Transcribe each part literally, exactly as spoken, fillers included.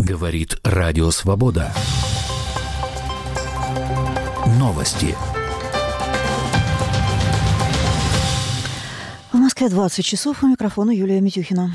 Говорит Радио Свобода. Новости. В Москве двадцать часов, у микрофона Юлия Митюхина.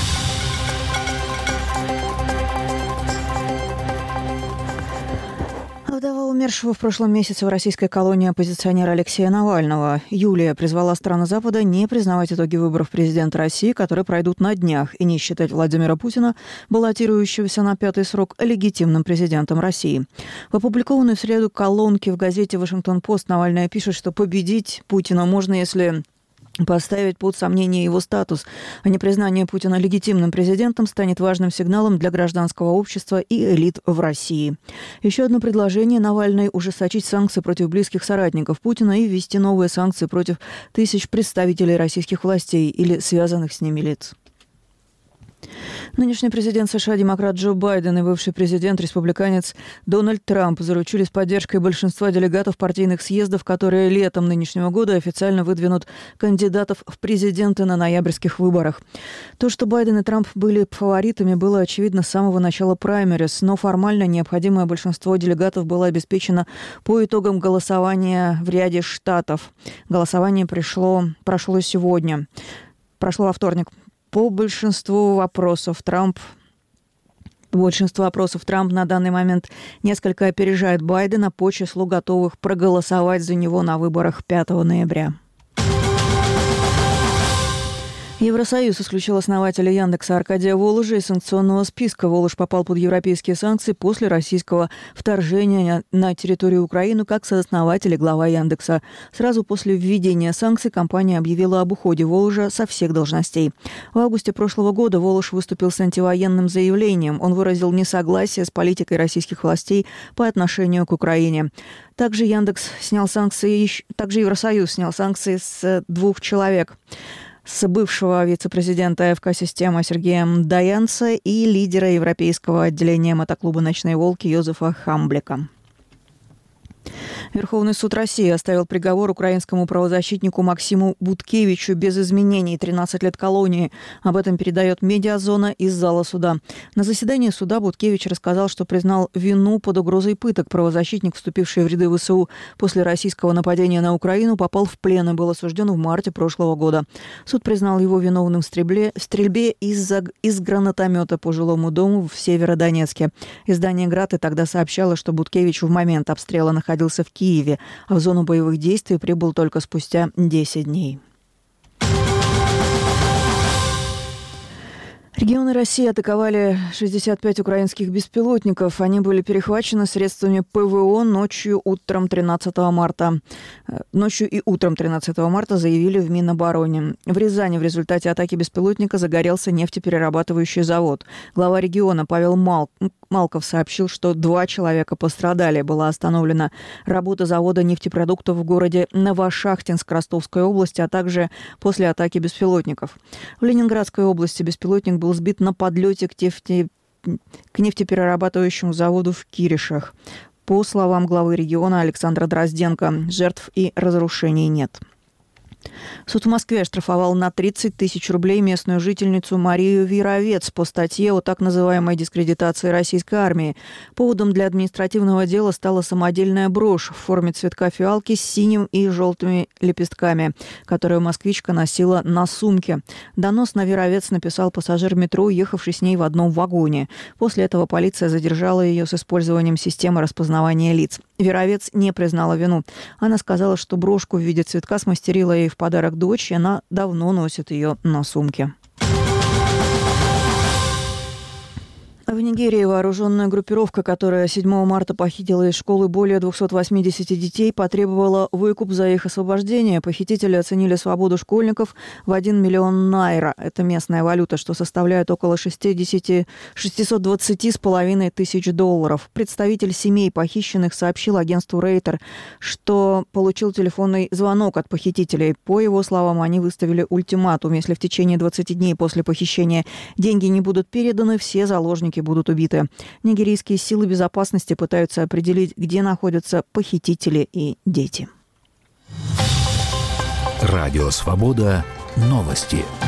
Вдова умершего в прошлом месяце в российской колонии оппозиционера Алексея Навального Юлия призвала страны Запада не признавать итоги выборов президента России, которые пройдут на днях, и не считать Владимира Путина, баллотирующегося на пятый срок, легитимным президентом России. В опубликованной в среду колонке в газете «Вашингтон-Пост» Навальная пишет, что победить Путина можно, если поставить под сомнение его статус, а непризнание Путина легитимным президентом станет важным сигналом для гражданского общества и элит в России. Еще одно предложение Навальной – ужесточить санкции против близких соратников Путина и ввести новые санкции против тысяч представителей российских властей или связанных с ними лиц. Нынешний президент США, демократ Джо Байден, и бывший президент-республиканец Дональд Трамп заручились поддержкой большинства делегатов партийных съездов, которые летом нынешнего года официально выдвинут кандидатов в президенты на ноябрьских выборах. То, что Байден и Трамп были фаворитами, было очевидно с самого начала праймерис, но формально необходимое большинство делегатов было обеспечено по итогам голосования в ряде штатов. Голосование пришло, прошло сегодня, прошло во вторник. По большинству вопросов Трамп, большинство вопросов Трамп на данный момент несколько опережает Байдена по числу готовых проголосовать за него на выборах пятого ноября. Евросоюз исключил основателя Яндекса Аркадия Волужа из санкционного списка. Волож попал под европейские санкции после российского вторжения на территорию Украины как сооснователь и глава Яндекса. Сразу после введения санкций компания объявила об уходе Воложа со всех должностей. В августе прошлого года Волож выступил с антивоенным заявлением. Он выразил несогласие с политикой российских властей по отношению к Украине. Также Яндекс снял санкции, также Евросоюз снял санкции с двух человек. С бывшего вице-президента АФК «Система» Сергея Даянца и лидера европейского отделения мотоклуба «Ночные волки» Йозефа Хамблика. Верховный суд России оставил приговор украинскому правозащитнику Максиму Буткевичу без изменений – тринадцать лет колонии. Об этом передает «Медиазона» из зала суда. На заседании суда Буткевич рассказал, что признал вину под угрозой пыток. Правозащитник, вступивший в ряды ВСУ после российского нападения на Украину, попал в плен и был осужден в марте прошлого года. Суд признал его виновным в стрельбе, в стрельбе из, из гранатомета по жилому дому в Северодонецке. Издание «Град» и тогда сообщало, что Буткевич в момент обстрела находился в Киеве, а в зону боевых действий прибыл только спустя десять дней. Регионы России атаковали шестьдесят пять украинских беспилотников. Они были перехвачены средствами ПВО ночью, утром тринадцатого марта. Ночью и утром тринадцатого марта заявили в Минобороне. В Рязани в результате атаки беспилотника загорелся нефтеперерабатывающий завод. Глава региона Павел Мал... Малков сообщил, что два человека пострадали. Была остановлена работа завода нефтепродуктов в городе Новошахтинск Ростовской области, а также после атаки беспилотников. В Ленинградской области беспилотник был сбит на подлете к, нефте... к нефтеперерабатывающему заводу в Киришах. По словам главы региона Александра Дрозденко, жертв и разрушений нет. Суд в Москве оштрафовал на тридцать тысяч рублей местную жительницу Марию Вировец по статье о так называемой дискредитации российской армии. Поводом для административного дела стала самодельная брошь в форме цветка фиалки с синим и желтыми лепестками, которую москвичка носила на сумке. Донос на Вировец написал пассажир метро, ехавший с ней в одном вагоне. После этого полиция задержала ее с использованием системы распознавания лиц. Вировец не признала вину. Она сказала, что брошку в виде цветка смастерила ей в подарок дочь, и она давно носит ее на сумке. В Нигерии вооруженная группировка, которая седьмого марта похитила из школы более двухсот восьмидесяти детей, потребовала выкуп за их освобождение. Похитители оценили свободу школьников в один миллион найра. Это местная валюта, что составляет около шестьсот двадцать с половиной тысяч долларов. Представитель семей похищенных сообщил агентству Рейтер, что получил телефонный звонок от похитителей. По его словам, они выставили ультиматум. Если в течение двадцати дней после похищения деньги не будут переданы, все заложники будут убиты. Нигерийские силы безопасности пытаются определить, где находятся похитители и дети. Радио «Свобода». Новости.